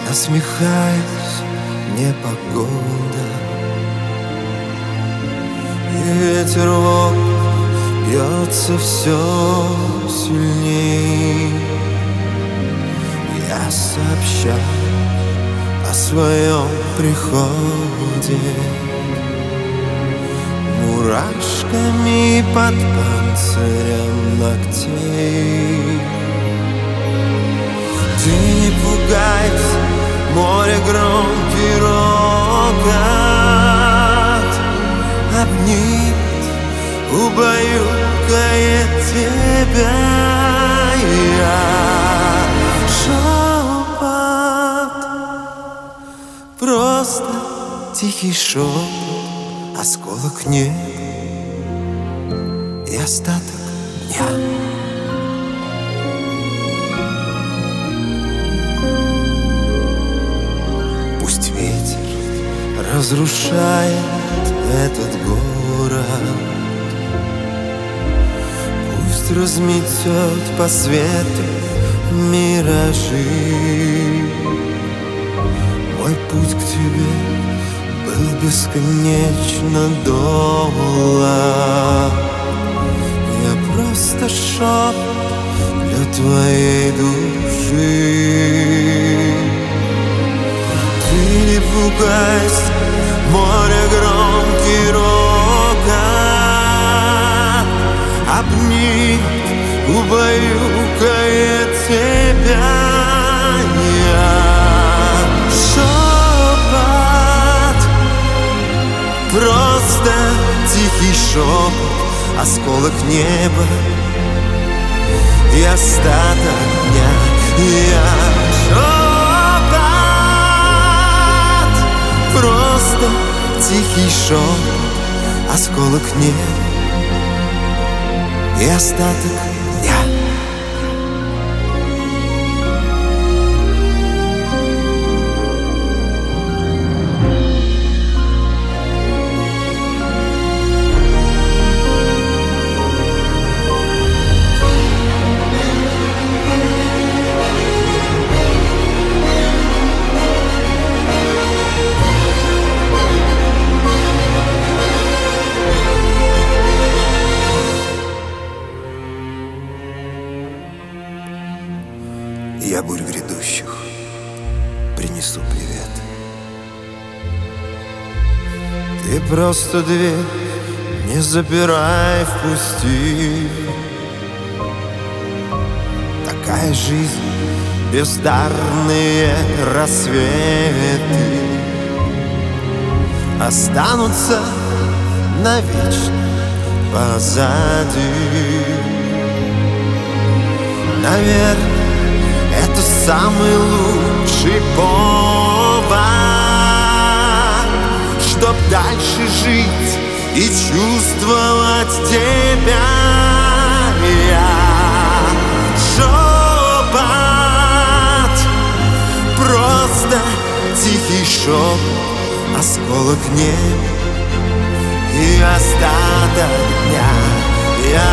Насмехаясь, непогода, и ветер в окна бьется все сильней. Я сообщаю о своем приходе мурашками под панцирем ногтей. Ты не пугайся, море громкий рокот обнимет, убаюкает тебя. Я шепот, просто тихий шепот, осколок неба и остаток дня. Пусть ветер разрушает этот город, пусть разметет по свету миражи. Мой путь к тебе был бесконечно долг. Я просто шепот для твоей души. Ты не пугайся, море громкий рокот обнимет, убаюкает тебя. Я шепот, просто тихий шепот, осколок неба и остаток дня. Я шепот, просто тихий шепот, осколок неба и остаток дня. Я бурь грядущих принесу привет. Ты просто дверь не запирай, впусти. Такая жизнь, бездарные рассветы останутся навечно позади. Наверное, это самый лучший повод, чтоб дальше жить и чувствовать тебя. Я шепот, просто тихий шепот, осколок неба и остаток дня. Я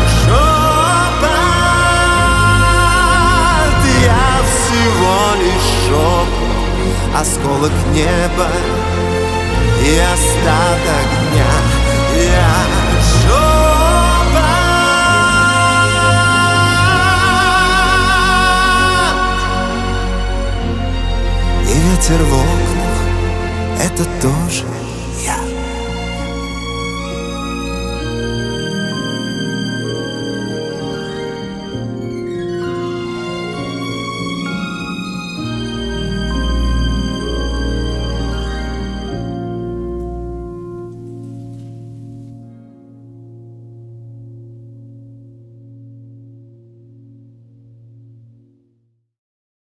всего лишь шепот, осколок неба и остаток дня. Я шепот, и ветер в окнах — это тоже я.